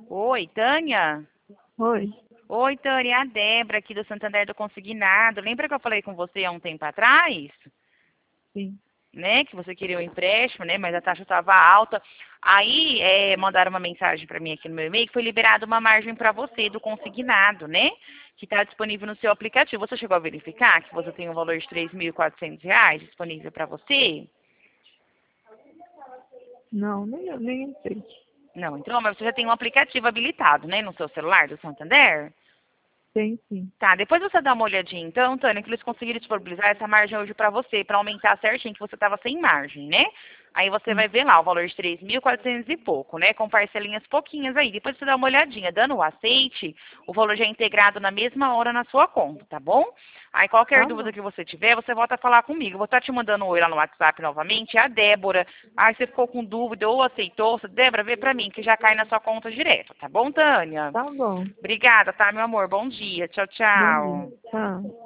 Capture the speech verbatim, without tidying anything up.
Oi, Tânia? Oi. Oi, Tânia, é a Débora aqui do Santander do Consignado. Lembra que eu falei com você há um tempo atrás? Sim. Né, que você queria o empréstimo, né, mas a taxa estava alta. Aí é, mandaram uma mensagem para mim aqui no meu e-mail que foi liberada uma margem para você do consignado, né, que está disponível no seu aplicativo. Você chegou a verificar que você tem um valor de três mil e quatrocentos reais disponível para você? Não, nem, nem entrei. Não, então, mas você já tem um aplicativo habilitado, né, no seu celular do Santander? Tem sim. Tá, depois você dá uma olhadinha então, Tânia, que eles conseguiram disponibilizar essa margem hoje pra você, pra aumentar certinho, que você tava sem margem, né? Aí você Sim. vai ver lá o valor de três mil e quatrocentos e pouco, né? Com parcelinhas pouquinhas aí. Depois você dá uma olhadinha, dando o aceite, o valor já é integrado na mesma hora na sua conta, tá bom? Aí qualquer Tá dúvida bom. que você tiver, você volta a falar comigo. Vou estar te mandando um oi lá no WhatsApp novamente, é a Débora. Aí você ficou com dúvida ou aceitou, você, Débora, vê pra mim, que já cai na sua conta direto, tá bom, Tânia? Tá bom. Obrigada, tá, meu amor? Bom dia. Tchau, Bom dia. tchau. Tchau.